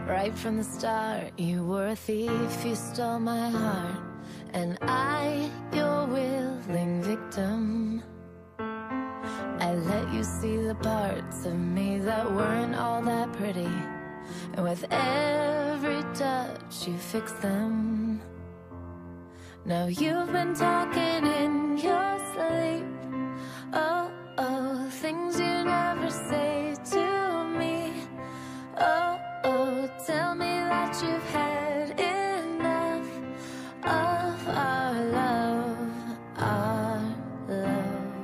Right from the start, you were a thief, you stole my heart, and I, your willing victim. I let you see the parts of me that weren't all that pretty, and with every touch you fixed them. Now you've been talking in your sleep, oh, oh, things you never say to me, oh, oh, tell me that you've had enough of our love, our love.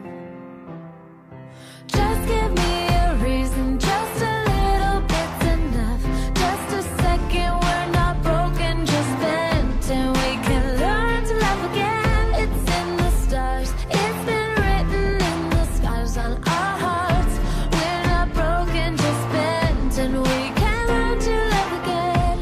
Just give me a reason, just a little bit's enough. Just a second, we're not broken, just bent, and we can learn to love again. It's in the stars, it's been written in the skies on our hearts. We're not broken, just bent, and we can learn to love again.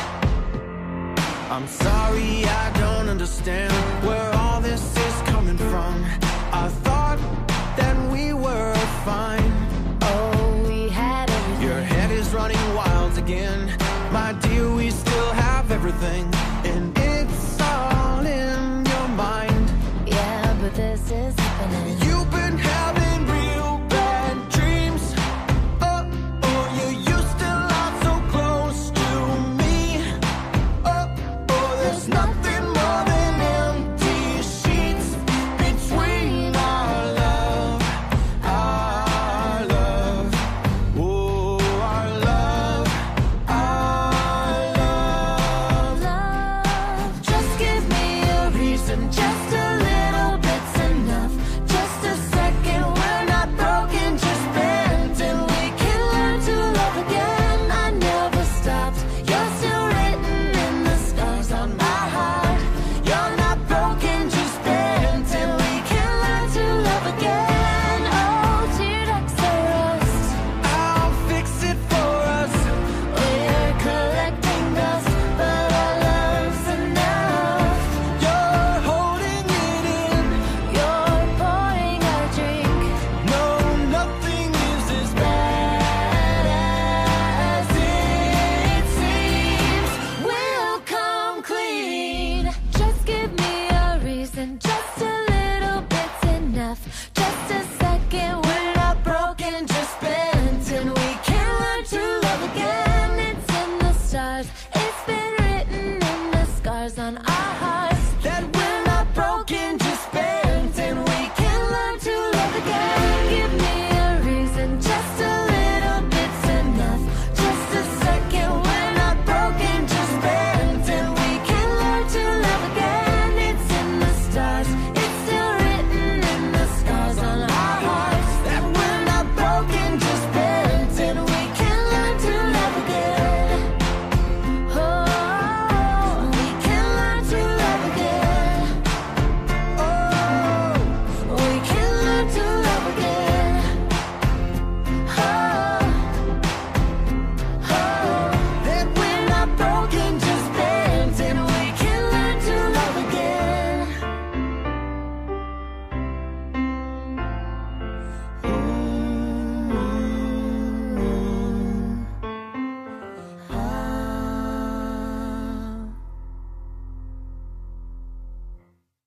I'm sorry, I don't understand where all this is coming from. I thought that we were fine. Oh, we had everything. Your head is running wild again. My dear, we still have everything, and it's all in your mind. Yeah, but this is happening. You've been having real bad dreams. Oh, oh, you used to lie so close to me. Oh, oh, there's nothing more than empty sheets between our love, our love. Oh, our love, our love. Love, just give me a reason, just a